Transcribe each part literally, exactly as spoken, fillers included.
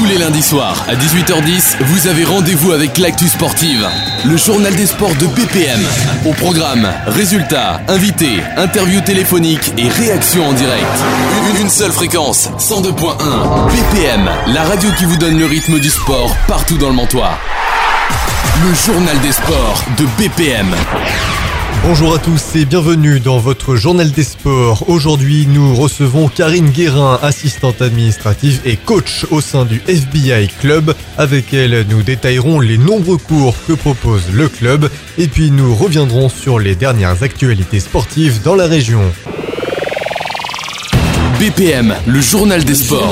les lundis soirs, à dix-huit heures dix, vous avez rendez-vous avec l'actu sportive. Le journal des sports de B P M. Au programme, résultats, invités, interviews téléphoniques et réactions en direct. Une, une seule fréquence, cent deux point un. B P M, la radio qui vous donne le rythme du sport partout dans le Mantois. Le journal des sports de B P M. Bonjour à tous et bienvenue dans votre journal des sports. Aujourd'hui, nous recevons Karine Guérin, assistante administrative et coach au sein du F B I Club. Avec elle, nous détaillerons les nombreux cours que propose le club et puis nous reviendrons sur les dernières actualités sportives dans la région. B P M, le journal des sports.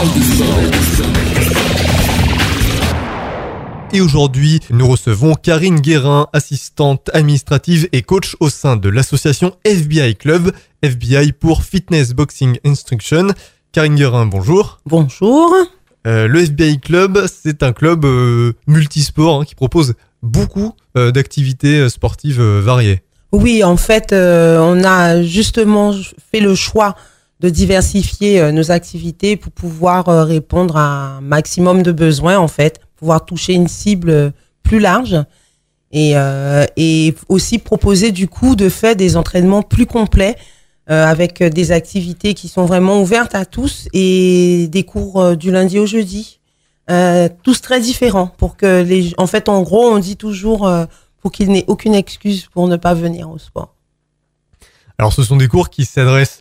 Et aujourd'hui, nous recevons Karine Guérin, assistante administrative et coach au sein de l'association F B I Club, F B I pour Fitness Boxing Instruction. Karine Guérin, bonjour. Bonjour. Euh, le F B I Club, c'est un club euh, multisport hein, qui propose beaucoup euh, d'activités sportives euh, variées. Oui, en fait, euh, on a justement fait le choix de diversifier euh, nos activités pour pouvoir euh, répondre à un maximum de besoins, en fait. Pouvoir toucher une cible plus large et, euh, et aussi proposer du coup de faire des entraînements plus complets euh, avec des activités qui sont vraiment ouvertes à tous et des cours euh, du lundi au jeudi, euh, tous très différents pour que les, en fait en gros on dit toujours euh, pour qu'il n'ait aucune excuse pour ne pas venir au sport. Alors ce sont des cours qui s'adressent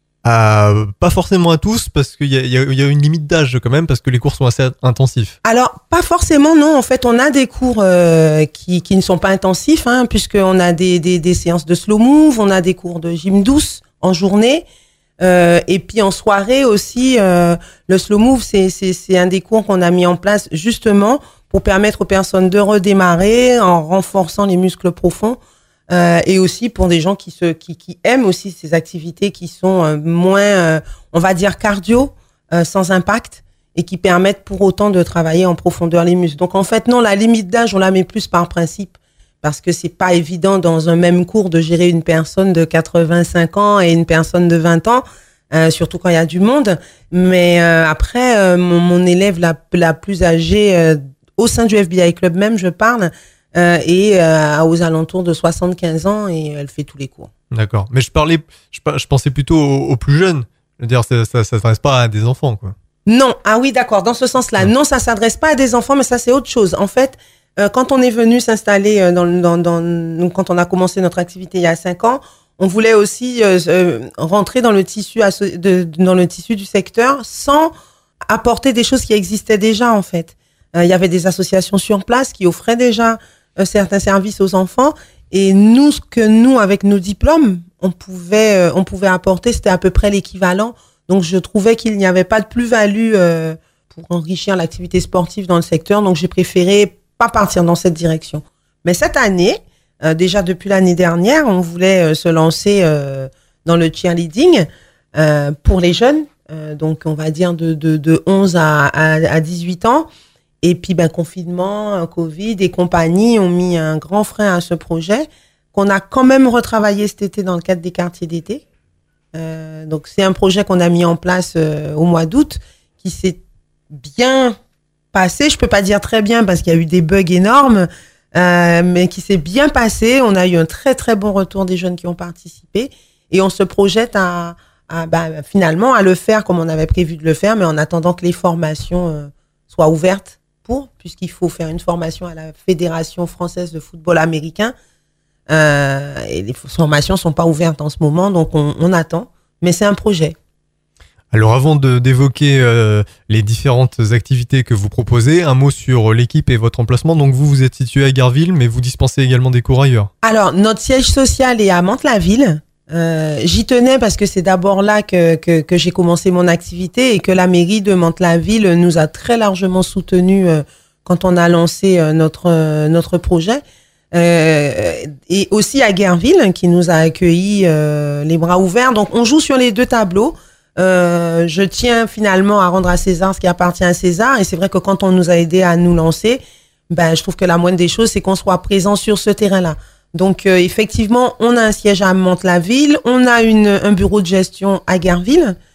à, pas forcément à tous parce qu'il y a, il y a, il y a une limite d'âge quand même parce que les cours sont assez intensifs. Alors pas forcément non, en fait on a des cours euh, qui, qui ne sont pas intensifs hein, puisqu'on a des, des, des séances de slow move, on a des cours de gym douce en journée euh, et puis en soirée aussi euh, le slow move c'est, c'est, c'est un des cours qu'on a mis en place justement pour permettre aux personnes de redémarrer en renforçant les muscles profonds. Euh, et aussi pour des gens qui se qui, qui aiment aussi ces activités qui sont euh, moins euh, on va dire cardio euh, sans impact et qui permettent pour autant de travailler en profondeur les muscles. Donc en fait non, la limite d'âge on la met plus par principe parce que c'est pas évident dans un même cours de gérer une personne de quatre-vingt-cinq ans et une personne de vingt ans euh, surtout quand il y a du monde, mais euh, après euh, mon, mon élève la la plus âgée euh, au sein du F B I Club même je parle Euh, et euh, aux alentours de soixante-quinze ans et elle fait tous les cours. D'accord. Mais je parlais, je, je pensais plutôt aux, aux plus jeunes. Je veux dire, ça, ça, ça s'adresse pas à des enfants, quoi. Non. Ah oui, d'accord. Dans ce sens-là, ouais. Non, ça s'adresse pas à des enfants, mais ça c'est autre chose. En fait, euh, quand on est venu s'installer euh, dans, dans, dans, quand on a commencé notre activité il y a cinq ans, on voulait aussi euh, euh, rentrer dans le tissu asso- de, dans le tissu du secteur sans apporter des choses qui existaient déjà en fait. Euh, il y avait des associations sur place qui offraient déjà certains services aux enfants et nous ce que nous avec nos diplômes on pouvait euh, on pouvait apporter c'était à peu près l'équivalent, donc je trouvais qu'il n'y avait pas de plus-value euh, pour enrichir l'activité sportive dans le secteur, donc j'ai préféré pas partir dans cette direction. Mais cette année euh, déjà depuis l'année dernière on voulait euh, se lancer euh, dans le cheerleading euh, pour les jeunes euh, donc on va dire de de, de onze à, à, à dix-huit ans. Et puis, ben, confinement, Covid et compagnie ont mis un grand frein à ce projet qu'on a quand même retravaillé cet été dans le cadre des quartiers d'été. Euh, donc, c'est un projet qu'on a mis en place euh, au mois d'août qui s'est bien passé. Je peux pas dire très bien parce qu'il y a eu des bugs énormes, euh, mais qui s'est bien passé. On a eu un très, très bon retour des jeunes qui ont participé et on se projette à, à ben, finalement à le faire comme on avait prévu de le faire, mais en attendant que les formations euh, soient ouvertes. Pour, puisqu'il faut faire une formation à la Fédération française de football américain. Euh, et les formations ne sont pas ouvertes en ce moment, donc on, on attend. Mais c'est un projet. Alors avant de, d'évoquer euh, les différentes activités que vous proposez, un mot sur l'équipe et votre emplacement. Donc vous, vous êtes situé à Garville, mais vous dispensez également des cours ailleurs. Alors, notre siège social est à Mantes-la-Ville. Euh, j'y tenais parce que c'est d'abord là que, que, que j'ai commencé mon activité et que la mairie de Mantes-la-Ville nous a très largement soutenus euh, quand on a lancé euh, notre, euh, notre projet. Euh, et aussi à Guerville qui nous a accueillis euh, les bras ouverts. Donc on joue sur les deux tableaux. Euh, je tiens finalement à rendre à César ce qui appartient à César. Et c'est vrai que quand on nous a aidés à nous lancer, ben, je trouve que la moindre des choses, c'est qu'on soit présent sur ce terrain-là. Donc, euh, effectivement, on a un siège à Mantes-la-Ville, on a une, un bureau de gestion à Guerville,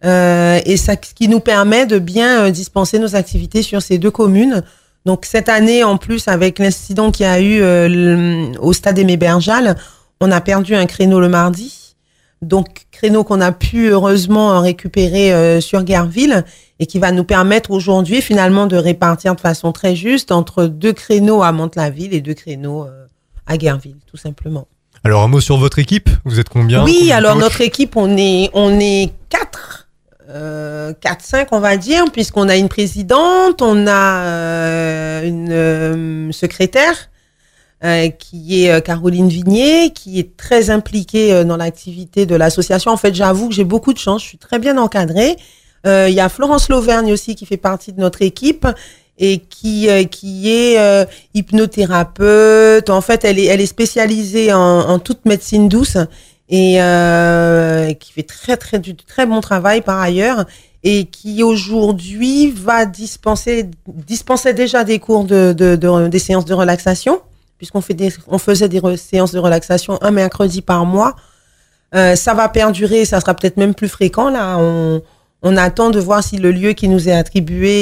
Euh, et ça, ce qui nous permet de bien euh, dispenser nos activités sur ces deux communes. Donc cette année, en plus, avec l'incident qu'il y a eu euh, le, au stade Aimé Berjal, on a perdu un créneau le mardi. Donc créneau qu'on a pu heureusement récupérer euh, sur Guerville et qui va nous permettre aujourd'hui finalement de répartir de façon très juste entre deux créneaux à Mantes-la-Ville et deux créneaux euh, à Guerville, tout simplement. Alors un mot sur votre équipe, vous êtes combien? Oui, combien alors coach notre équipe, on est on est quatre, euh, quatre cinq on va dire, puisqu'on a une présidente, on a euh, une euh, secrétaire euh, qui est euh, Caroline Vignier, qui est très impliquée euh, dans l'activité de l'association. En fait, j'avoue que j'ai beaucoup de chance, je suis très bien encadrée. Euh, il y a Florence Lauvergne aussi qui fait partie de notre équipe et qui euh, qui est euh, hypnothérapeute. En fait, elle est elle est spécialisée en, en toute médecine douce et euh, qui fait très très du très bon travail par ailleurs et qui aujourd'hui va dispenser dispenser déjà des cours de, de, de des séances de relaxation, puisqu'on fait des on faisait des re, séances de relaxation un mercredi par mois. Euh, ça va perdurer, ça sera peut-être même plus fréquent là. On On attend de voir si le lieu qui nous est attribué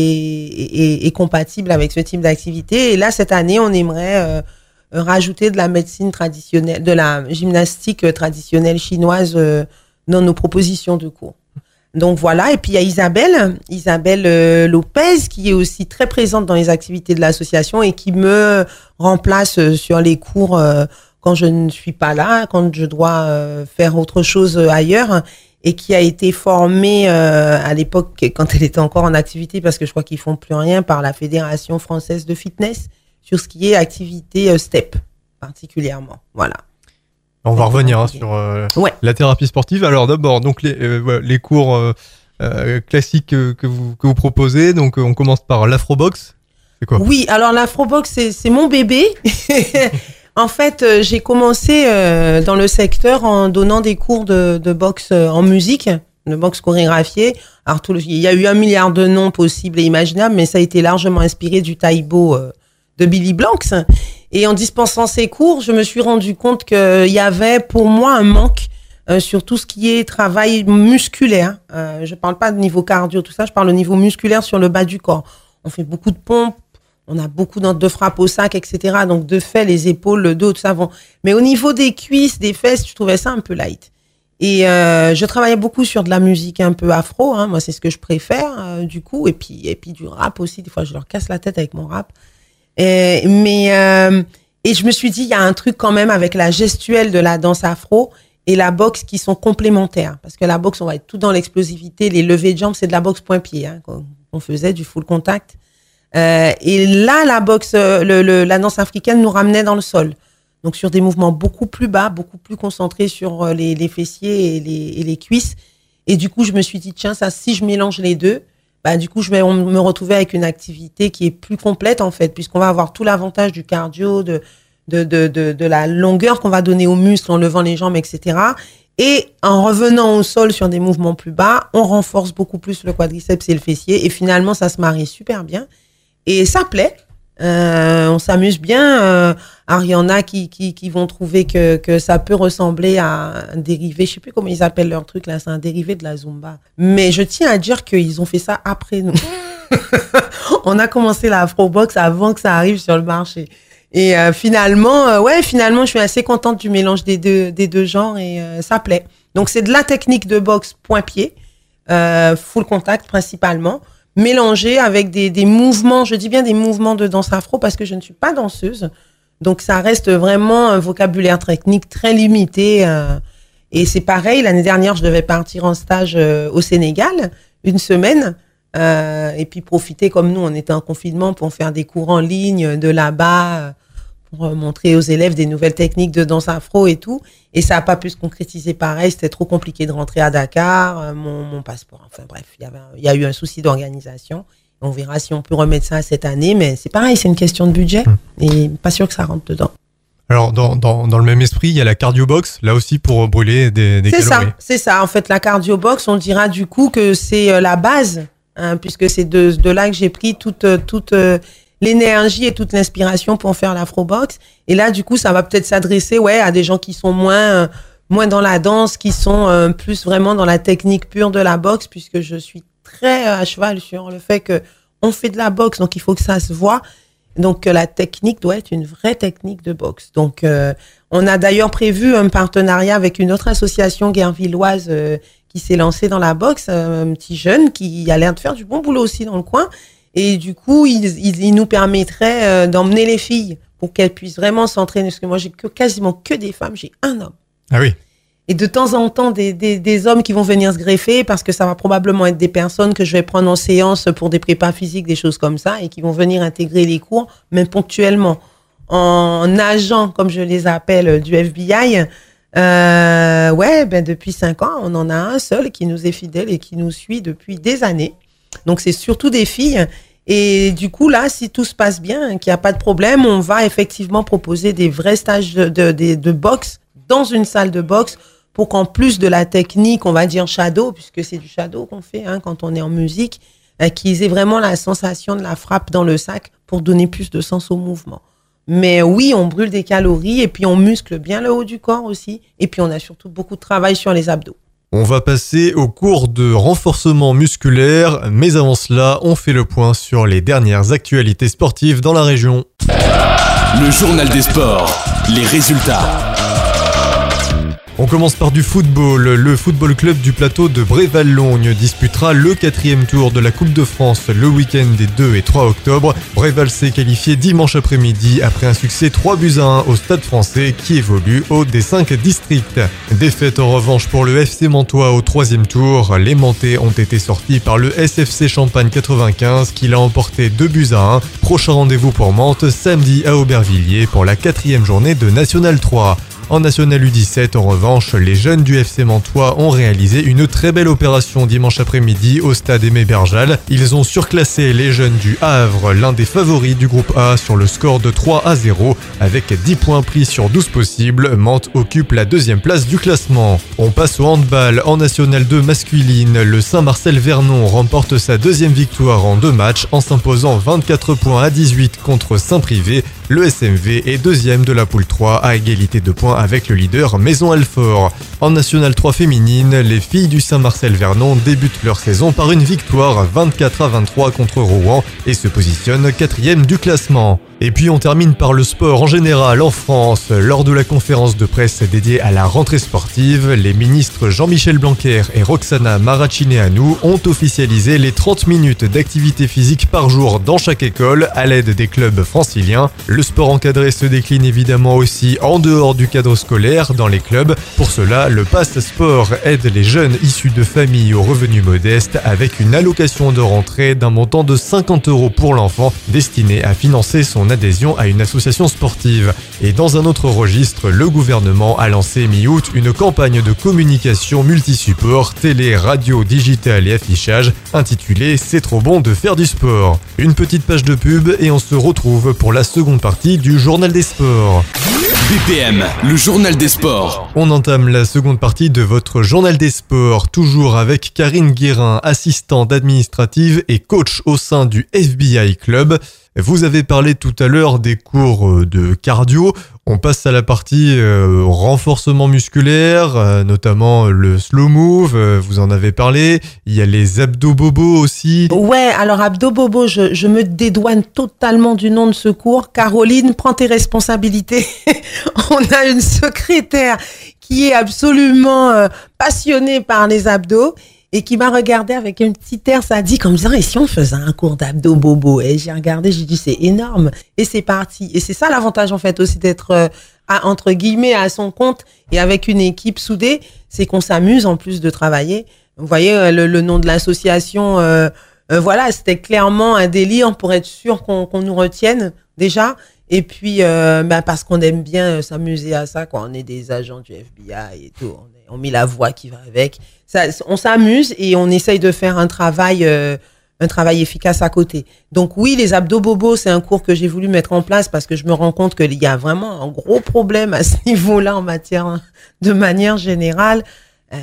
est, est, est compatible avec ce type d'activité. Et là, cette année, on aimerait euh, rajouter de la médecine traditionnelle, de la gymnastique traditionnelle chinoise euh, dans nos propositions de cours. Donc voilà. Et puis il y a Isabelle, Isabelle euh, Lopez, qui est aussi très présente dans les activités de l'association et qui me remplace euh, sur les cours euh, quand je ne suis pas là, quand je dois euh, faire autre chose ailleurs. Et qui a été formée euh, à l'époque, quand elle était encore en activité, parce que je crois qu'ils font plus rien, par la Fédération française de fitness, sur ce qui est activité euh, STEP, particulièrement. Voilà. On va revenir hein, sur euh, ouais. la thérapie sportive. Alors d'abord, donc les, euh, les cours euh, euh, classiques que, que, vous, que vous proposez. Donc on commence par l'afrobox. C'est quoi? Oui, alors l'afrobox, c'est, c'est mon bébé. En fait, euh, j'ai commencé euh, dans le secteur en donnant des cours de, de boxe euh, en musique, de boxe chorégraphiée. Alors, tout le, il y a eu un milliard de noms possibles et imaginables, mais ça a été largement inspiré du Taïbo euh, de Billy Blanks. Et en dispensant ces cours, je me suis rendu compte qu'il y avait pour moi un manque euh, sur tout ce qui est travail musculaire. Euh, je parle pas de niveau cardio, tout ça, je parle au niveau musculaire sur le bas du corps. On fait beaucoup de pompes. On a beaucoup de frappes au sac, et cetera. Donc, de fait, les épaules, le dos, tout ça vont. Mais au niveau des cuisses, des fesses, je trouvais ça un peu light. Et euh, je travaillais beaucoup sur de la musique un peu afro. Hein. Moi, c'est ce que je préfère, euh, du coup. Et puis, et puis du rap aussi. Des fois, je leur casse la tête avec mon rap. Et, mais euh, et je me suis dit, il y a un truc quand même avec la gestuelle de la danse afro et la boxe qui sont complémentaires. Parce que la boxe, on va être tout dans l'explosivité. Les levées de jambes, c'est de la boxe point-pied. Hein, qu'on faisait du full contact. Euh, et là, la boxe, le, le, la danse africaine nous ramenait dans le sol. Donc, sur des mouvements beaucoup plus bas, beaucoup plus concentrés sur les, les fessiers et les, et les cuisses. Et du coup, je me suis dit, tiens, ça, si je mélange les deux, bah, du coup, je vais me retrouver avec une activité qui est plus complète, en fait, puisqu'on va avoir tout l'avantage du cardio, de, de, de, de, de la longueur qu'on va donner aux muscles en levant les jambes, et cetera. Et en revenant au sol sur des mouvements plus bas, on renforce beaucoup plus le quadriceps et le fessier. Et finalement, ça se marie super bien. Et ça plaît, euh, on s'amuse bien. Euh, alors il y en a qui, qui, qui vont trouver que, que ça peut ressembler à un dérivé, je sais plus comment ils appellent leur truc là, c'est un dérivé de la Zumba. Mais je tiens à dire qu'ils ont fait ça après nous. On a commencé la afrobox avant que ça arrive sur le marché. Et euh, finalement, euh, ouais, finalement, je suis assez contente du mélange des deux, des deux genres et euh, ça plaît. Donc c'est de la technique de boxe point-pied, euh, full contact principalement, mélangé avec des, des mouvements, je dis bien des mouvements de danse afro parce que je ne suis pas danseuse. Donc, ça reste vraiment un vocabulaire technique très limité. Euh, et c'est pareil, l'année dernière, je devais partir en stage euh, au Sénégal, une semaine, euh, et puis profiter, comme nous, on était en confinement, pour faire des cours en ligne de là-bas, euh, pour montrer aux élèves des nouvelles techniques de danse afro et tout. Et ça n'a pas pu se concrétiser pareil, c'était trop compliqué de rentrer à Dakar, euh, mon, mon passeport, enfin bref, il y avait, il y a eu un souci d'organisation. On verra si on peut remettre ça cette année, mais c'est pareil, c'est une question de budget et pas sûr que ça rentre dedans. Alors, dans, dans, dans le même esprit, il y a la cardio-box, là aussi pour brûler des, des c'est calories. C'est ça, c'est ça. En fait, la cardio-box, on dira du coup que c'est la base, hein, puisque c'est de, de là que j'ai pris toute, toute euh, l'énergie et toute l'inspiration pour faire l'afro-box. Et là, du coup, ça va peut-être s'adresser ouais, à des gens qui sont moins... Euh, moins dans la danse, qui sont euh, plus vraiment dans la technique pure de la boxe, puisque je suis très euh, à cheval sur le fait que on fait de la boxe, donc il faut que ça se voit. Donc, euh, la technique doit être une vraie technique de boxe. Donc, euh, on a d'ailleurs prévu un partenariat avec une autre association guervilloise euh, qui s'est lancée dans la boxe, euh, un petit jeune qui a l'air de faire du bon boulot aussi dans le coin. Et du coup, il, il, il nous permettrait euh, d'emmener les filles pour qu'elles puissent vraiment s'entraîner. Parce que moi, j'ai que, quasiment que des femmes, j'ai un homme. Ah oui. Et de temps en temps, des, des, des hommes qui vont venir se greffer parce que ça va probablement être des personnes que je vais prendre en séance pour des prépas physiques, des choses comme ça, et qui vont venir intégrer les cours, même ponctuellement. En agent, comme je les appelle, du F B I, euh, ouais, ben depuis cinq ans, on en a un seul qui nous est fidèle et qui nous suit depuis des années. Donc, c'est surtout des filles. Et du coup, là, si tout se passe bien, qu'il n'y a pas de problème, on va effectivement proposer des vrais stages de, de, de, de boxe dans une salle de boxe pour qu'en plus de la technique, on va dire shadow, puisque c'est du shadow qu'on fait hein, quand on est en musique, euh, qu'ils aient vraiment la sensation de la frappe dans le sac pour donner plus de sens au mouvement. Mais oui, on brûle des calories et puis on muscle bien le haut du corps aussi. Et puis on a surtout beaucoup de travail sur les abdos. On va passer au cours de renforcement musculaire, mais avant cela, on fait le point sur les dernières actualités sportives dans la région. Le journal des sports, les résultats. On commence par du football. Le football club du plateau de Bréval-Logne disputera le quatrième tour de la Coupe de France le week-end des deux et trois octobre. Bréval s'est qualifié dimanche après-midi après un succès trois buts à un au Stade Français qui évolue au D cinq district. Défaite en revanche pour le F C Mantois au troisième tour. Les Mantais ont été sortis par le S F C Champagne quatre-vingt-quinze qui l'a emporté deux buts à un. Prochain rendez-vous pour Mantes samedi à Aubervilliers pour la quatrième journée de National trois. En National U dix-sept, en revanche, les jeunes du F C Mantois ont réalisé une très belle opération dimanche après-midi au stade Aimé Berjal. Ils ont surclassé les jeunes du Havre, l'un des favoris du groupe A, sur le score de trois à zéro. Avec dix points pris sur douze possibles, Mantes occupe la deuxième place du classement. On passe au handball. En National deux masculine, le Saint-Marcel-Vernon remporte sa deuxième victoire en deux matchs en s'imposant vingt-quatre points à dix-huit contre Saint-Privé. Le S M V est deuxième de la poule trois à égalité de points avec le leader Maison-Alfort. En National trois féminine, les filles du Saint-Marcel-Vernon débutent leur saison par une victoire vingt-quatre à vingt-trois contre Rouen et se positionnent quatrième du classement. Et puis on termine par le sport en général en France. Lors de la conférence de presse dédiée à la rentrée sportive, les ministres Jean-Michel Blanquer et Roxana Maracineanu ont officialisé les trente minutes d'activité physique par jour dans chaque école à l'aide des clubs franciliens. Le sport encadré se décline évidemment aussi en dehors du cadre scolaire dans les clubs. Pour cela, le Pass Sport aide les jeunes issus de familles aux revenus modestes avec une allocation de rentrée d'un montant de cinquante euros pour l'enfant destiné à financer son adhésion à une association sportive. Et dans un autre registre, le gouvernement a lancé mi-août une campagne de communication multisupport, télé, radio, digital et affichage intitulée « C'est trop bon de faire du sport ». Une petite page de pub et on se retrouve pour la seconde partie du Journal des Sports. B P M, le Journal des Sports. On entame la seconde partie de votre Journal des Sports, toujours avec Karine Guérin, assistante administrative et coach au sein du F B I Club. Vous avez parlé tout à l'heure des cours de cardio. On passe à la partie euh, renforcement musculaire, euh, notamment le slow move, euh, vous en avez parlé. Il y a les abdos bobo aussi. Ouais, alors abdos bobo, je, je me dédouane totalement du nom de ce cours. Caroline, prends tes responsabilités. On a une secrétaire qui est absolument euh, passionnée par les abdos et qui m'a regardé avec un petit air sadique en me disant « Et si on faisait un cours d'abdos bobo ?» Et j'ai regardé, j'ai dit « C'est énorme !» Et c'est parti. Et c'est ça l'avantage en fait aussi d'être euh, à, entre guillemets à son compte et avec une équipe soudée, c'est qu'on s'amuse en plus de travailler. Vous voyez euh, le, le nom de l'association, euh, euh, voilà, c'était clairement un délire pour être sûr qu'on, qu'on nous retienne déjà. Et puis, euh, bah, parce qu'on aime bien euh, s'amuser à ça quand on est des agents du F B I et tout. On, est, on met la voix qui va avec. Ça, on s'amuse et on essaye de faire un travail, euh, un travail efficace à côté. Donc oui, les abdos bobos, c'est un cours que j'ai voulu mettre en place parce que je me rends compte qu'il y a vraiment un gros problème à ce niveau-là en matière, de manière générale. Euh,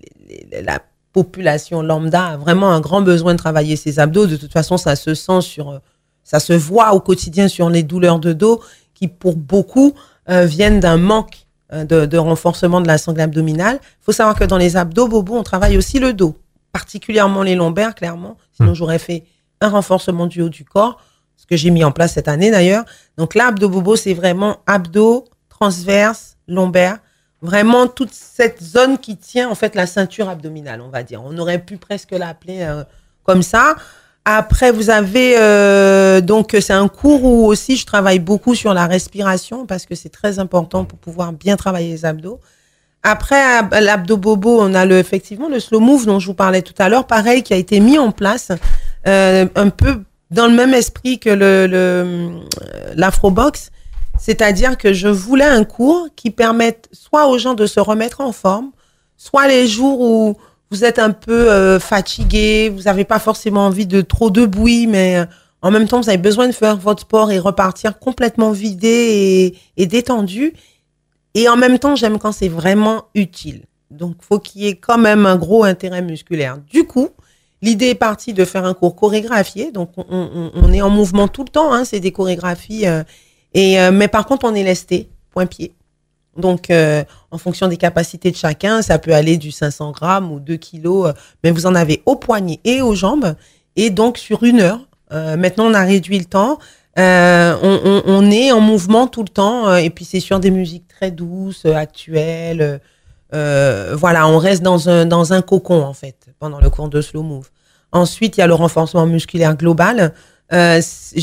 la population lambda a vraiment un grand besoin de travailler ses abdos. De toute façon, ça se sent sur... Ça se voit au quotidien sur les douleurs de dos qui, pour beaucoup, euh, viennent d'un manque de, de renforcement de la sangle abdominale. Il faut savoir que dans les abdos bobo, on travaille aussi le dos, particulièrement les lombaires, clairement. Sinon, mmh. j'aurais fait un renforcement du haut du corps, ce que j'ai mis en place cette année d'ailleurs. Donc là, abdos bobo, c'est vraiment abdos, transverse, lombaire, vraiment toute cette zone qui tient en fait la ceinture abdominale, on va dire. On aurait pu presque l'appeler euh, comme ça. Après, vous avez euh, donc c'est un cours où aussi je travaille beaucoup sur la respiration parce que c'est très important pour pouvoir bien travailler les abdos. Après l'abdo bobo, on a le effectivement le slow move dont je vous parlais tout à l'heure, pareil qui a été mis en place euh, un peu dans le même esprit que le, le l'afrobox, c'est-à-dire que je voulais un cours qui permette soit aux gens de se remettre en forme, soit les jours où vous êtes un peu euh, fatigué, vous n'avez pas forcément envie de trop de bruit, mais euh, en même temps, vous avez besoin de faire votre sport et repartir complètement vidé et, et détendu. Et en même temps, j'aime quand c'est vraiment utile. Donc, il faut qu'il y ait quand même un gros intérêt musculaire. Du coup, l'idée est partie de faire un cours chorégraphié. Donc, on, on, on est en mouvement tout le temps. Hein, c'est des chorégraphies. Euh, et, euh, mais par contre, on est lesté, point-pied. Donc, euh, en fonction des capacités de chacun, ça peut aller du cinq cents grammes ou deux kilos, euh, mais vous en avez au poignet et aux jambes. Et donc, sur une heure, euh, maintenant, on a réduit le temps. Euh, on, on, on est en mouvement tout le temps. Euh, et puis, c'est sur des musiques très douces, euh, actuelles. Euh, voilà, on reste dans un, dans un cocon, en fait, pendant le cours de slow move. Ensuite, il y a le renforcement musculaire global. Euh,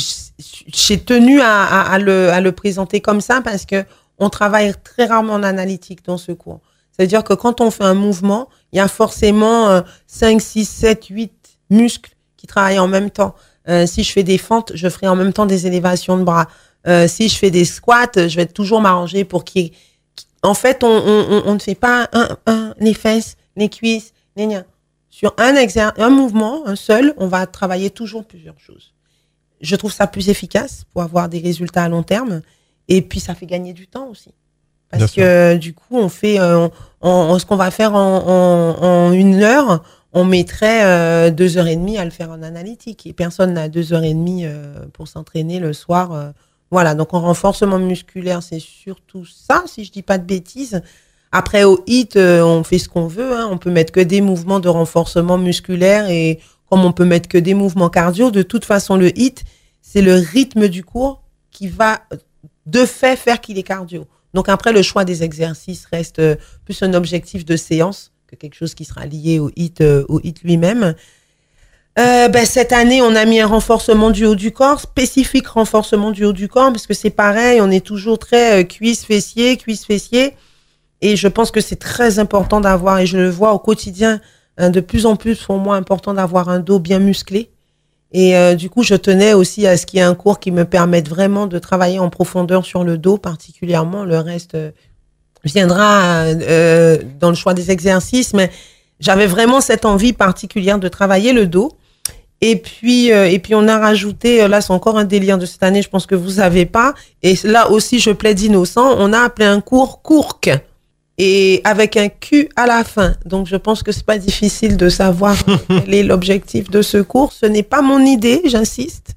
j'ai tenu à, à, à, le, à le présenter comme ça parce que on travaille très rarement en analytique dans ce cours. C'est-à-dire que quand on fait un mouvement, il y a forcément euh, cinq, six, sept, huit muscles qui travaillent en même temps. Euh, si je fais des fentes, je ferai en même temps des élévations de bras. Euh, si je fais des squats, je vais toujours m'arranger pour qu'il y ait... En fait, on, on, on ne fait pas un, un, les fesses, les cuisses, les liens. Sur un, exer- un mouvement, un seul, on va travailler toujours plusieurs choses. Je trouve ça plus efficace pour avoir des résultats à long terme. Et puis, ça fait gagner du temps aussi. Parce Bien que sûr. Du coup, on fait euh, on, on, ce qu'on va faire en, en, en une heure, on mettrait euh, deux heures et demie à le faire en analytique. Et personne n'a deux heures et demie euh, pour s'entraîner le soir. Euh, voilà, donc en renforcement musculaire, c'est surtout ça, si je dis pas de bêtises. Après, au hit, euh, on fait ce qu'on veut. Hein. On peut mettre que des mouvements de renforcement musculaire et comme on peut mettre que des mouvements cardio, de toute façon, le hit, c'est le rythme du cours qui va... de fait faire qu'il est cardio. Donc après, le choix des exercices reste euh, plus un objectif de séance que quelque chose qui sera lié au hit, euh, au hit lui-même. Euh, ben, cette année, on a mis un renforcement du haut du corps, spécifique renforcement du haut du corps, parce que c'est pareil, on est toujours très euh, cuisse, fessier, cuisse, fessier. Et je pense que c'est très important d'avoir, et je le vois au quotidien, hein, de plus en plus pour moi, important d'avoir un dos bien musclé. Et euh, du coup, je tenais aussi à ce qu'il y ait un cours qui me permette vraiment de travailler en profondeur sur le dos, particulièrement. Le reste euh, viendra euh, dans le choix des exercices, mais j'avais vraiment cette envie particulière de travailler le dos. Et puis, euh, et puis on a rajouté, là c'est encore un délire de cette année, je pense que vous savez pas. Et là aussi, je plaide innocent, on a appelé un cours Courk. Et avec un Q à la fin. Donc, je pense que c'est pas difficile de savoir quel est l'objectif de ce cours. Ce n'est pas mon idée, j'insiste.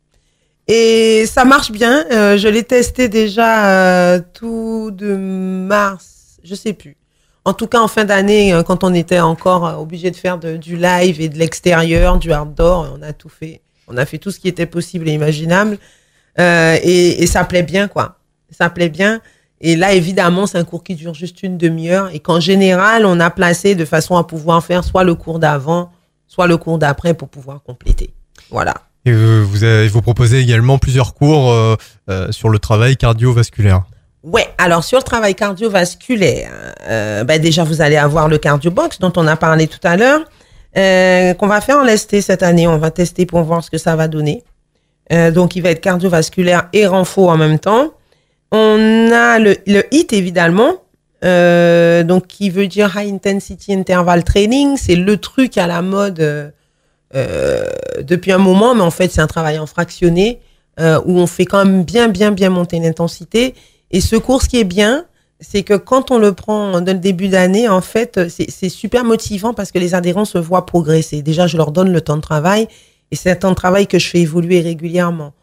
Et ça marche bien. Euh, je l'ai testé déjà euh, tout de mars, je sais plus. En tout cas, en fin d'année, euh, quand on était encore euh, obligé de faire de, du live et de l'extérieur, du outdoor, on a tout fait. On a fait tout ce qui était possible et imaginable. Euh, et, et ça plaît bien, quoi. Ça plaît bien. Et là, évidemment, c'est un cours qui dure juste une demi-heure et qu'en général, on a placé de façon à pouvoir faire soit le cours d'avant, soit le cours d'après pour pouvoir compléter. Voilà. Et vous, avez, vous proposez également plusieurs cours euh, euh, sur le travail cardiovasculaire. Ouais, alors sur le travail cardiovasculaire, euh, ben déjà, vous allez avoir le cardio box dont on a parlé tout à l'heure, euh, qu'on va faire en lesté cette année. On va tester pour voir ce que ça va donner. Euh, donc, il va être cardiovasculaire et renfo en même temps. On a le, le hit, évidemment, euh, donc qui veut dire High Intensity Interval Training. C'est le truc à la mode euh, euh, depuis un moment, mais en fait, c'est un travail en fractionné euh, où on fait quand même bien, bien, bien monter l'intensité. Et ce cours, ce qui est bien, c'est que quand on le prend dès le début d'année, en fait, c'est, c'est super motivant parce que les adhérents se voient progresser. Déjà, je leur donne le temps de travail et c'est un temps de travail que je fais évoluer régulièrement.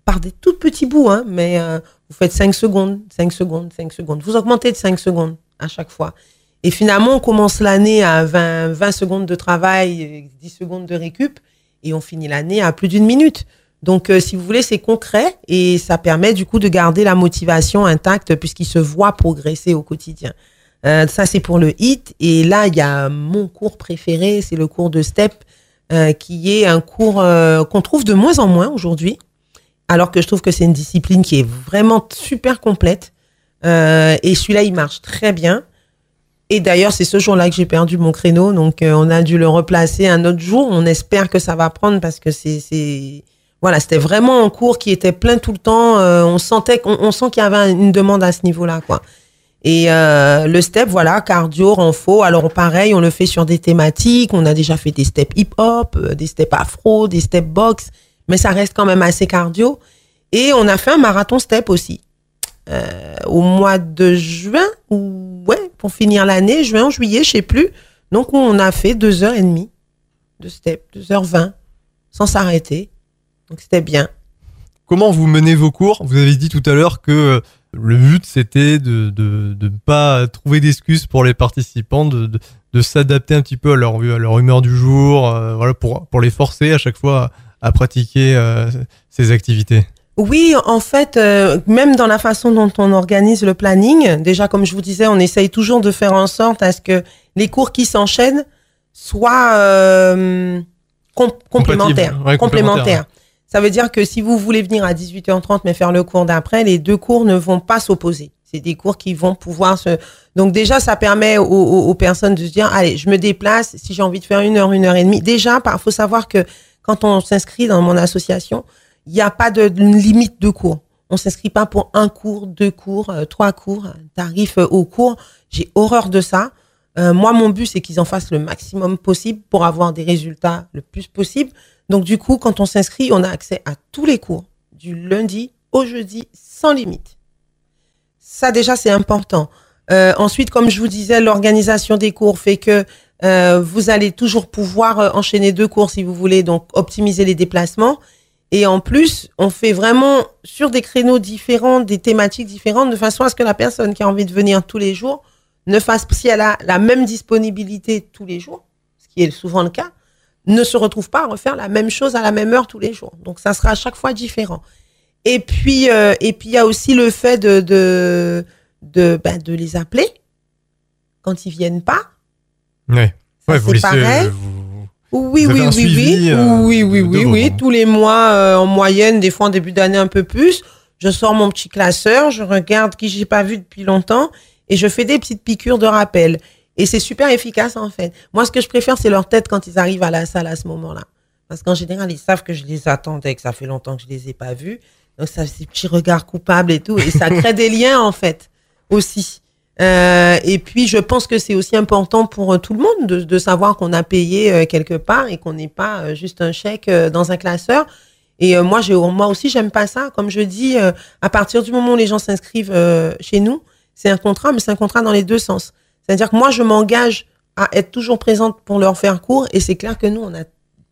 par des tout petits bouts, hein, mais euh, vous faites cinq secondes, cinq secondes, cinq secondes. Vous augmentez de cinq secondes à chaque fois. Et finalement, on commence l'année à vingt, vingt secondes de travail, dix secondes de récup, et on finit l'année à plus d'une minute. Donc, euh, si vous voulez, c'est concret et ça permet du coup de garder la motivation intacte puisqu'il se voit progresser au quotidien. Euh, ça, c'est pour le H I T. Et là, il y a mon cours préféré, c'est le cours de STEP, euh, qui est un cours euh, qu'on trouve de moins en moins aujourd'hui, alors que je trouve que c'est une discipline qui est vraiment super complète. Euh, et celui-là, il marche très bien. Et d'ailleurs, c'est ce jour-là que j'ai perdu mon créneau. Donc, euh, on a dû le replacer un autre jour. On espère que ça va prendre parce que c'est... c'est... Voilà, c'était vraiment un cours qui était plein tout le temps. Euh, on sentait qu'on on sent qu'il y avait une demande à ce niveau-là, quoi. Et euh, le step, voilà, cardio, renfo. Alors, pareil, on le fait sur des thématiques. On a déjà fait des steps hip-hop, euh, des steps afro, des steps box. Mais ça reste quand même assez cardio. Et on a fait un marathon step aussi. Euh, au mois de juin, ou ouais, pour finir l'année, juin, juillet, je sais plus. Donc, on a fait deux heures et demie de step, deux heures vingt, sans s'arrêter. Donc, c'était bien. Comment vous menez vos cours ? Vous avez dit tout à l'heure que le but, c'était de de de pas trouver d'excuses pour les participants, de de, de s'adapter un petit peu à leur à leur humeur du jour, euh, voilà, pour pour les forcer à chaque fois à, à pratiquer euh, ces activités. Oui, en fait, euh, même dans la façon dont on organise le planning, déjà, comme je vous disais, on essaye toujours de faire en sorte à ce que les cours qui s'enchaînent soient euh, com- complémentaires. Ouais, complémentaires. Ça veut dire que si vous voulez venir à dix-huit heures trente mais faire le cours d'après, les deux cours ne vont pas s'opposer. C'est des cours qui vont pouvoir se... Donc déjà, ça permet aux, aux, aux personnes de se dire, allez, je me déplace, si j'ai envie de faire une heure, une heure et demie. Déjà, il faut savoir que quand on s'inscrit dans mon association, il n'y a pas de, de limite de cours. On s'inscrit pas pour un cours, deux cours, euh, trois cours, tarif euh, au cours. J'ai horreur de ça. Euh, moi, mon but, c'est qu'ils en fassent le maximum possible pour avoir des résultats le plus possible. Donc, du coup, quand on s'inscrit, on a accès à tous les cours, du lundi au jeudi, sans limite. Ça, déjà, c'est important. Euh, ensuite, comme je vous disais, l'organisation des cours fait que euh, vous allez toujours pouvoir euh, enchaîner deux cours si vous voulez, donc optimiser les déplacements. Et en plus, on fait vraiment sur des créneaux différents, des thématiques différentes, de façon à ce que la personne qui a envie de venir tous les jours ne fasse, si elle a la même disponibilité tous les jours, ce qui est souvent le cas, ne se retrouve pas à refaire la même chose à la même heure tous les jours. Donc, ça sera à chaque fois différent. Et puis, euh, et puis, il y a aussi le fait de, de, de, ben, de les appeler quand ils viennent pas. Ouais. Ça, Ouais, c'est vous laissez, pareil. vous- Oui, Vous oui, avez un oui, suivi, oui, euh, oui, oui, de oui, vos oui. membres. Tous les mois, euh, en moyenne, des fois en début d'année un peu plus, je sors mon petit classeur, je regarde qui j'ai pas vu depuis longtemps et je fais des petites piqûres de rappel. Et c'est super efficace en fait. Moi, ce que je préfère, c'est leur tête quand ils arrivent à la salle à ce moment-là. Parce qu'en général, ils savent que je les attendais, que ça fait longtemps que je les ai pas vus. Donc, ça, ces petits regards coupables et tout. Et ça crée des liens en fait aussi. Euh, et puis, je pense que c'est aussi important pour euh, tout le monde de, de savoir qu'on a payé euh, quelque part et qu'on n'est pas euh, juste un chèque euh, dans un classeur. Et euh, moi, j'ai, moi aussi, j'aime pas ça. Comme je dis, euh, à partir du moment où les gens s'inscrivent euh, chez nous, c'est un contrat, mais c'est un contrat dans les deux sens. C'est-à-dire que moi, je m'engage à être toujours présente pour leur faire cours. Et c'est clair que nous, on a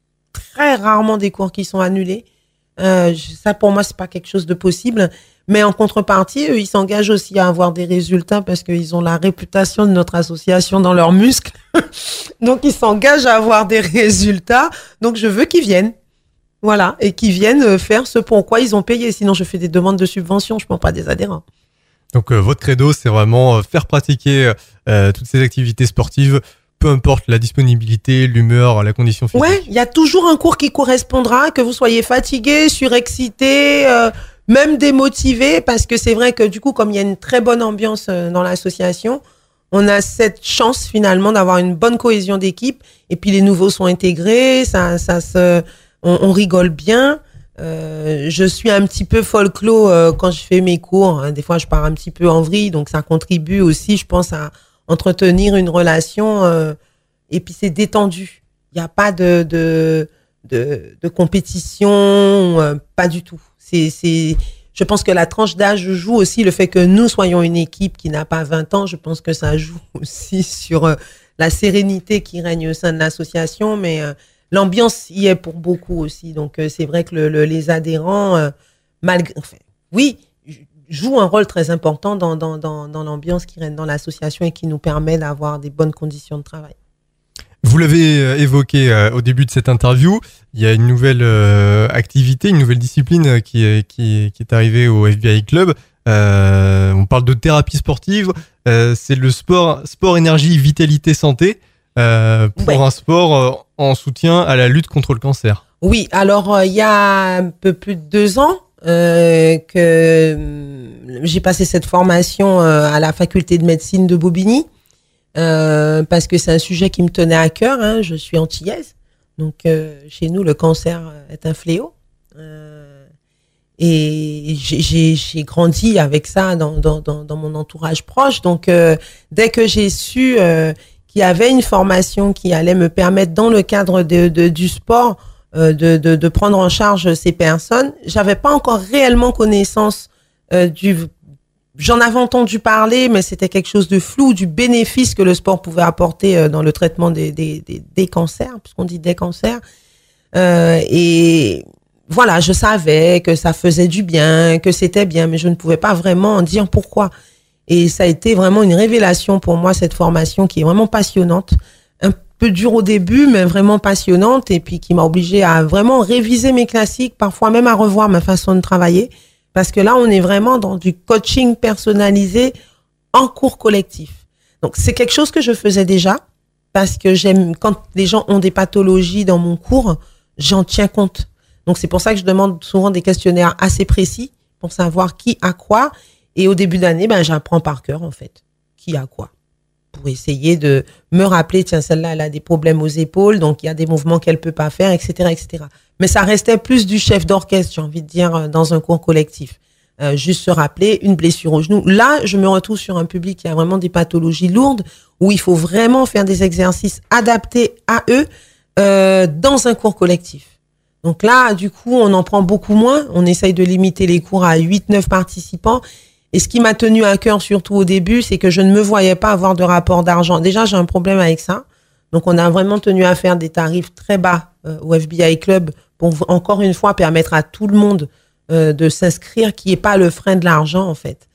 très rarement des cours qui sont annulés. Euh, ça, pour moi, c'est pas quelque chose de possible. Mais en contrepartie, eux, ils s'engagent aussi à avoir des résultats parce qu'ils ont la réputation de notre association dans leurs muscles. Donc, ils s'engagent à avoir des résultats. Donc, je veux qu'ils viennent. Voilà. Et qu'ils viennent faire ce pour quoi ils ont payé. Sinon, je fais des demandes de subvention. Je ne prends pas des adhérents. Donc, euh, votre credo, c'est vraiment euh, faire pratiquer euh, toutes ces activités sportives, peu importe la disponibilité, l'humeur, la condition physique. Ouais, il y a toujours un cours qui correspondra, que vous soyez fatigué, surexcité, euh, même démotivé, parce que c'est vrai que du coup, comme il y a une très bonne ambiance euh, dans l'association, on a cette chance finalement d'avoir une bonne cohésion d'équipe. Et puis les nouveaux sont intégrés, ça, ça se, on, on rigole bien. Euh, je suis un petit peu folklore euh, quand je fais mes cours. Hein. Des fois, je pars un petit peu en vrille, donc ça contribue aussi, je pense, à entretenir une relation. Euh, et puis c'est détendu. Il n'y a pas de de de, de compétition, euh, pas du tout. C'est c'est. Je pense que la tranche d'âge joue aussi, le fait que nous soyons une équipe qui n'a pas vingt ans. Je pense que ça joue aussi sur euh, la sérénité qui règne au sein de l'association, mais euh, l'ambiance y est pour beaucoup aussi. Donc, euh, c'est vrai que le, le, les adhérents, euh, malgré, enfin, oui, joue un rôle très important dans, dans, dans, dans l'ambiance qui règne dans l'association et qui nous permet d'avoir des bonnes conditions de travail. Vous l'avez euh, évoqué euh, au début de cette interview, il y a une nouvelle euh, activité, une nouvelle discipline qui est, qui, qui est arrivée au F B I Club. Euh, on parle de thérapie sportive, euh, c'est le sport, sport énergie, vitalité, santé, euh, pour ouais. un sport euh, en soutien à la lutte contre le cancer. Oui, alors euh, il y a un peu plus de deux ans euh, que euh, j'ai passé cette formation euh, à la faculté de médecine de Bobigny. Euh, parce que c'est un sujet qui me tenait à cœur. Hein. Je suis antillaise, donc euh, chez nous le cancer est un fléau. Euh, et j'ai, j'ai, j'ai grandi avec ça dans, dans, dans, dans mon entourage proche. Donc euh, dès que j'ai su euh, qu'il y avait une formation qui allait me permettre, dans le cadre de, de du sport, euh, de, de, de prendre en charge ces personnes, j'avais pas encore réellement connaissance euh, du J'en avais entendu parler, mais c'était quelque chose de flou, du bénéfice que le sport pouvait apporter dans le traitement des, des, des, des cancers, puisqu'on dit des cancers. Euh, et voilà, je savais que ça faisait du bien, que c'était bien, mais je ne pouvais pas vraiment en dire pourquoi. Et ça a été vraiment une révélation pour moi, cette formation qui est vraiment passionnante. Un peu dure au début, mais vraiment passionnante, et puis qui m'a obligée à vraiment réviser mes classiques, parfois même à revoir ma façon de travailler. Parce que là, on est vraiment dans du coaching personnalisé en cours collectif. Donc, c'est quelque chose que je faisais déjà parce que j'aime, quand les gens ont des pathologies dans mon cours, j'en tiens compte. Donc, c'est pour ça que je demande souvent des questionnaires assez précis pour savoir qui a quoi. Et au début d'année, ben, j'apprends par cœur, en fait, qui a quoi. Pour essayer de me rappeler, tiens, celle-là, elle a des problèmes aux épaules, donc il y a des mouvements qu'elle peut pas faire, et cetera, et cetera. Mais ça restait plus du chef d'orchestre, j'ai envie de dire, dans un cours collectif. Euh, juste se rappeler une blessure au genou. Là, je me retrouve sur un public qui a vraiment des pathologies lourdes, où il faut vraiment faire des exercices adaptés à eux euh, dans un cours collectif. Donc là, du coup, on en prend beaucoup moins. On essaye de limiter les cours à huit neuf participants. Et ce qui m'a tenu à cœur, surtout au début, c'est que je ne me voyais pas avoir de rapport d'argent. Déjà, j'ai un problème avec ça. Donc, on a vraiment tenu à faire des tarifs très bas euh, au F B I Club pour, encore une fois, permettre à tout le monde euh, de s'inscrire, qui n'est pas le frein de l'argent, en fait.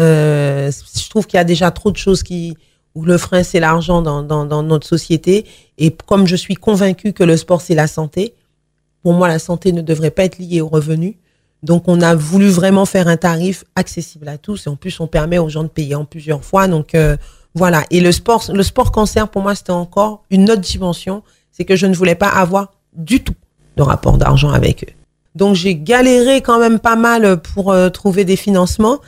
Euh, je trouve qu'il y a déjà trop de choses qui, où le frein, c'est l'argent dans, dans, dans notre société. Et comme je suis convaincue que le sport, c'est la santé, pour moi, la santé ne devrait pas être liée aux revenus. Donc, on a voulu vraiment faire un tarif accessible à tous. Et en plus, on permet aux gens de payer en plusieurs fois. Donc, euh, voilà. Et le sport, le sport cancer, pour moi, c'était encore une autre dimension. C'est que je ne voulais pas avoir du tout de rapport d'argent avec eux. Donc, j'ai galéré quand même pas mal pour euh, trouver des financements.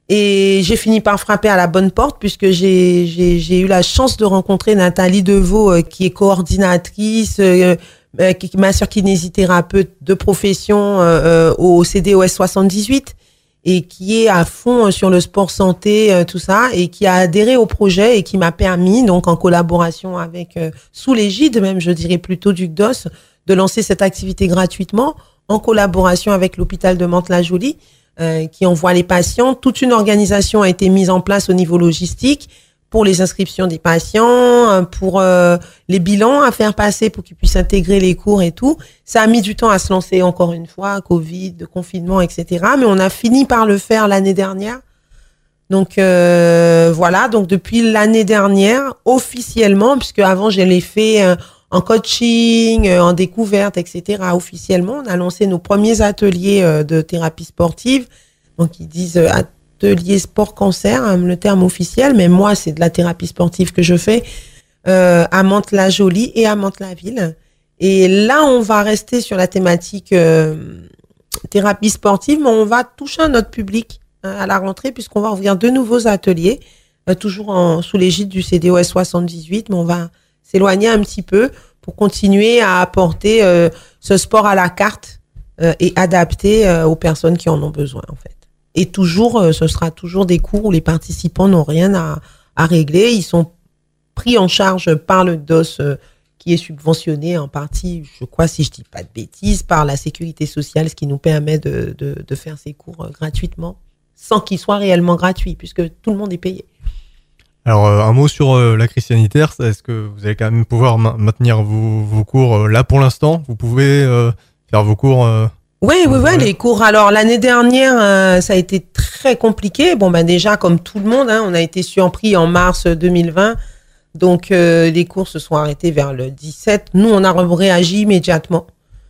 Et j'ai fini par frapper à la bonne porte, puisque j'ai, j'ai, j'ai eu la chance de rencontrer Nathalie Deveau, euh, qui est coordinatrice, euh, Euh, masseur-kinésithérapeute de profession euh, euh, au C D O S soixante-dix-huit et qui est à fond euh, sur le sport santé, euh, tout ça, et qui a adhéré au projet et qui m'a permis, donc en collaboration avec, euh, sous l'égide même, je dirais plutôt du C D O S, de lancer cette activité gratuitement en collaboration avec l'hôpital de Mantes-la-Jolie, euh, qui envoie les patients. Toute une organisation a été mise en place au niveau logistique pour les inscriptions des patients, pour euh, les bilans à faire passer pour qu'ils puissent intégrer les cours et tout. Ça a mis du temps à se lancer, encore une fois, Covid, confinement, et cetera. Mais on a fini par le faire l'année dernière. Donc euh, voilà, donc depuis l'année dernière, officiellement, puisque avant je l'ai fait euh, en coaching, euh, en découverte, et cetera. Officiellement, on a lancé nos premiers ateliers euh, de thérapie sportive. Donc ils disent euh, atelier sport cancer, hein, le terme officiel, mais moi c'est de la thérapie sportive que je fais euh, à Mantes-la-Jolie et à Mantes-la-Ville. Et là on va rester sur la thématique euh, thérapie sportive, mais on va toucher un autre public hein, à la rentrée, puisqu'on va ouvrir deux nouveaux ateliers, euh, toujours en, sous l'égide du C D O S soixante-dix-huit, mais on va s'éloigner un petit peu pour continuer à apporter euh, ce sport à la carte euh, et adapté euh, aux personnes qui en ont besoin en fait. Et toujours, euh, ce sera toujours des cours où les participants n'ont rien à, à régler. Ils sont pris en charge par le D O S euh, qui est subventionné en partie, je crois, si je dis pas de bêtises, par la sécurité sociale, ce qui nous permet de, de, de faire ces cours euh, gratuitement, sans qu'ils soient réellement gratuits, puisque tout le monde est payé. Alors, euh, un mot sur euh, la crise sanitaire. Est-ce que vous allez quand même pouvoir ma- maintenir vos, vos cours euh, là pour l'instant? Vous pouvez euh, faire vos cours euh Oui, oui, oui, les cours. Alors, l'année dernière, euh, ça a été très compliqué. Bon, ben déjà, comme tout le monde, hein, on a été surpris en mars deux mille vingt. Donc, euh, les cours se sont arrêtés vers le dix-sept. Nous, on a réagi immédiatement.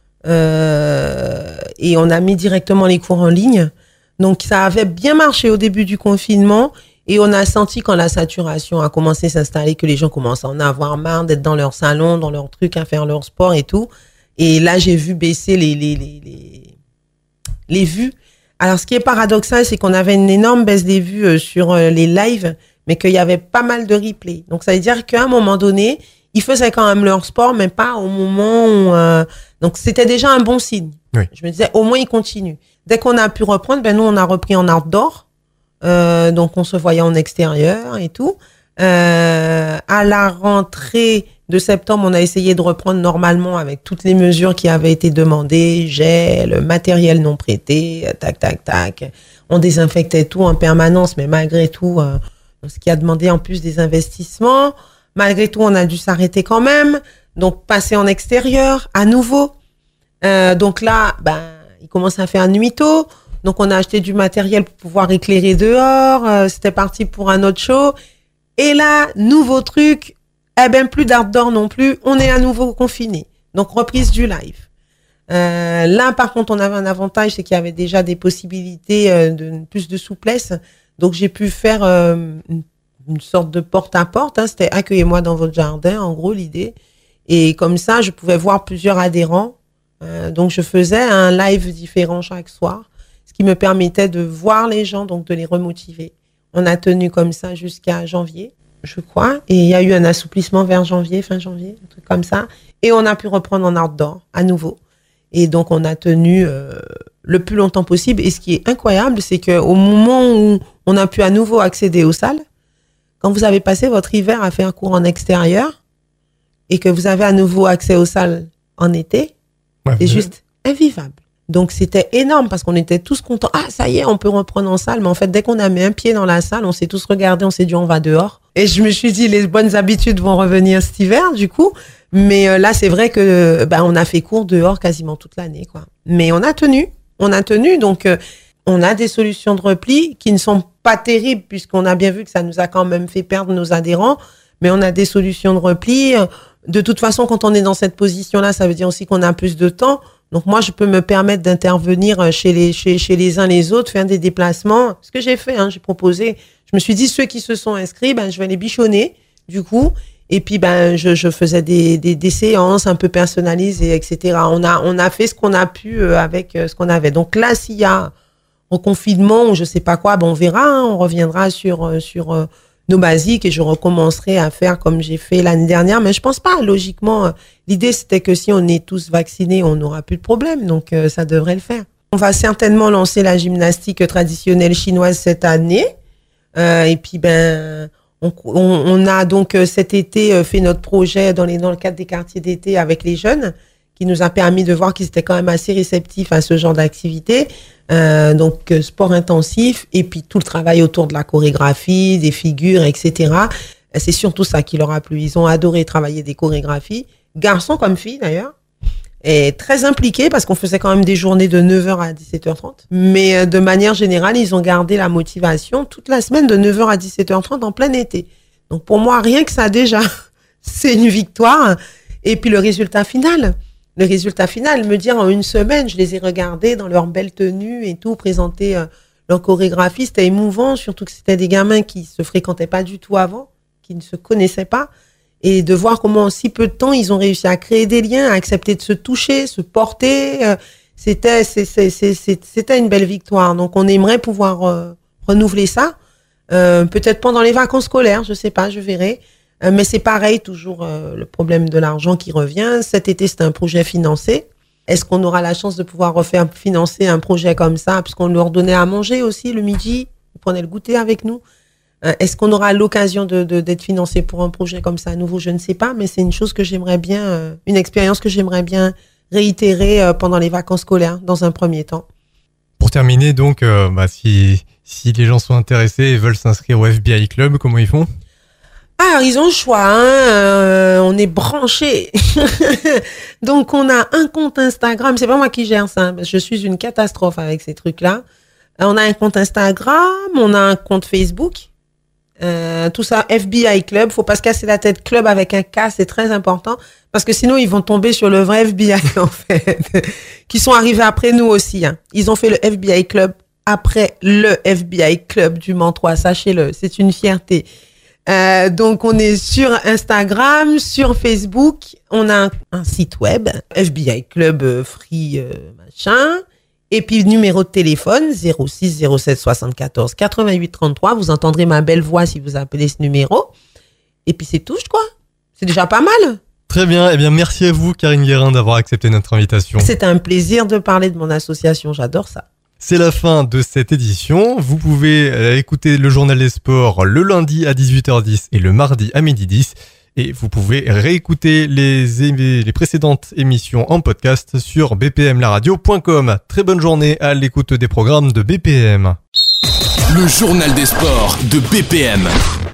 Euh, et on a mis directement les cours en ligne. Donc, ça avait bien marché au début du confinement. Et on a senti quand la saturation a commencé à s'installer que les gens commençaient à en avoir marre d'être dans leur salon, dans leur truc, à faire leur sport et tout. Et là, j'ai vu baisser les, les, les, les, les vues. Alors, ce qui est paradoxal, c'est qu'on avait une énorme baisse des vues euh, sur euh, les lives, mais qu'il y avait pas mal de replays. Donc, ça veut dire qu'à un moment donné, ils faisaient quand même leur sport, mais pas au moment où... Euh... Donc, c'était déjà un bon signe. Oui. Je me disais, au moins, ils continuent. Dès qu'on a pu reprendre, ben nous, on a repris en outdoor. Euh, donc, on se voyait en extérieur et tout. Euh, à la rentrée de septembre, on a essayé de reprendre normalement avec toutes les mesures qui avaient été demandées, gel, matériel non prêté, tac, tac, tac. On désinfectait tout en permanence, mais malgré tout, euh, ce qui a demandé en plus des investissements. Malgré tout, on a dû s'arrêter quand même. Donc, passer en extérieur à nouveau. Euh, donc là, ben, il commence à faire nuit tôt. Donc, on a acheté du matériel pour pouvoir éclairer dehors. Euh, c'était parti pour un autre show. Et là, nouveau truc, eh ben plus d'outdoor non plus, on est à nouveau confiné. Donc reprise du live. Euh, là, par contre, on avait un avantage, c'est qu'il y avait déjà des possibilités euh, de plus de souplesse. Donc j'ai pu faire euh, une, une sorte de porte-à-porte. Hein, c'était accueillez-moi dans votre jardin, en gros l'idée. Et comme ça, je pouvais voir plusieurs adhérents. Euh, donc je faisais un live différent chaque soir, ce qui me permettait de voir les gens, donc de les remotiver. On a tenu comme ça jusqu'à janvier, je crois. Et il y a eu un assouplissement vers janvier, fin janvier, un truc comme ça. Et on a pu reprendre en outdoor à nouveau. Et donc, on a tenu euh, le plus longtemps possible. Et ce qui est incroyable, c'est qu'au moment où on a pu à nouveau accéder aux salles, quand vous avez passé votre hiver à faire un cours en extérieur et que vous avez à nouveau accès aux salles en été, ouais, c'est juste invivable. Donc, c'était énorme parce qu'on était tous contents. Ah, ça y est, on peut reprendre en salle. Mais en fait, dès qu'on a mis un pied dans la salle, on s'est tous regardés, on s'est dit, on va dehors. Et je me suis dit, les bonnes habitudes vont revenir cet hiver, du coup. Mais euh, là, c'est vrai que bah, on a fait cours dehors quasiment toute l'année, quoi. Mais on a tenu, on a tenu. Donc, euh, on a des solutions de repli qui ne sont pas terribles puisqu'on a bien vu que ça nous a quand même fait perdre nos adhérents. Mais on a des solutions de repli. De toute façon, quand on est dans cette position-là, ça veut dire aussi qu'on a plus de temps. Donc moi, je peux me permettre d'intervenir chez les chez chez les uns les autres, faire des déplacements. Ce que j'ai fait, hein, j'ai proposé. Je me suis dit ceux qui se sont inscrits, ben je vais les bichonner du coup. Et puis ben je je faisais des des, des séances un peu personnalisées, et cetera. On a on a fait ce qu'on a pu euh, avec euh, ce qu'on avait. Donc là, s'il y a un confinement ou je sais pas quoi, ben on verra. Hein, on reviendra sur euh, sur euh, nos basiques et je recommencerai à faire comme j'ai fait l'année dernière. Mais je pense pas, logiquement. Euh, l'idée, c'était que si on est tous vaccinés, on n'aura plus de problème. Donc, euh, ça devrait le faire. On va certainement lancer la gymnastique traditionnelle chinoise cette année. Euh, et puis, ben, on, on, on a donc euh, cet été fait notre projet dans, les, dans le cadre des quartiers d'été avec les jeunes, qui nous a permis de voir qu'ils étaient quand même assez réceptifs à ce genre d'activité. Euh, donc, euh, sport intensif et puis tout le travail autour de la chorégraphie, des figures, et cetera. C'est surtout ça qui leur a plu. Ils ont adoré travailler des chorégraphies, garçons comme filles d'ailleurs, et très impliqués parce qu'on faisait quand même des journées de neuf heures à dix-sept heures trente. Mais euh, de manière générale, ils ont gardé la motivation toute la semaine de neuf heures à dix-sept heures trente en plein été. Donc pour moi, rien que ça déjà, c'est une victoire. Et puis le résultat final... Le résultat final, me dire en une semaine, je les ai regardés dans leur belle tenue et tout, présenter euh, leur chorégraphie, c'était émouvant, surtout que c'était des gamins qui se fréquentaient pas du tout avant, qui ne se connaissaient pas, et de voir comment en si peu de temps, ils ont réussi à créer des liens, à accepter de se toucher, se porter, euh, c'était, c'est, c'est, c'est, c'est, c'était une belle victoire. Donc on aimerait pouvoir euh, renouveler ça, euh, peut-être pendant les vacances scolaires, je sais pas, je verrai. Mais c'est pareil, toujours euh, le problème de l'argent qui revient. Cet été, c'est un projet financé. Est-ce qu'on aura la chance de pouvoir refaire financer un projet comme ça, puisqu'on leur donnait à manger aussi le midi, ils prenaient le goûter avec nous. Euh, est-ce qu'on aura l'occasion de, de, d'être financé pour un projet comme ça à nouveau? Je ne sais pas, mais c'est une chose que j'aimerais bien, euh, une expérience que j'aimerais bien réitérer euh, pendant les vacances scolaires, dans un premier temps. Pour terminer, donc, euh, bah, si, si les gens sont intéressés et veulent s'inscrire au F B I Club, comment ils font ? Ah, ils ont le choix, hein. Euh, on est branchés. Donc, on a un compte Instagram. C'est pas moi qui gère ça. Je suis une catastrophe avec ces trucs-là. On a un compte Instagram, on a un compte Facebook. Euh, tout ça, F B I Club. Faut pas se casser la tête. Club avec un K, c'est très important. Parce que sinon, ils vont tomber sur le vrai F B I, en fait. Qui sont arrivés après nous aussi, hein. Ils ont fait le F B I Club après le F B I Club du Mans trois. Sachez-le. C'est une fierté. Euh, donc, on est sur Instagram, sur Facebook. On a un, un site web. F B I Club euh, Free, euh, machin. Et puis, numéro de téléphone, zéro six zéro sept soixante-quatorze quatre-vingt-huit trente-trois. Vous entendrez ma belle voix si vous appelez ce numéro. Et puis, c'est tout, je crois. C'est déjà pas mal. Très bien. Eh bien, merci à vous, Karine Guérin, d'avoir accepté notre invitation. C'était un plaisir de parler de mon association. J'adore ça. C'est la fin de cette édition. Vous pouvez écouter le journal des sports le lundi à dix-huit heures dix et le mardi à midi dix. Et vous pouvez réécouter les, les précédentes émissions en podcast sur b p m la radio point com. Très bonne journée à l'écoute des programmes de B P M. Le journal des sports de B P M.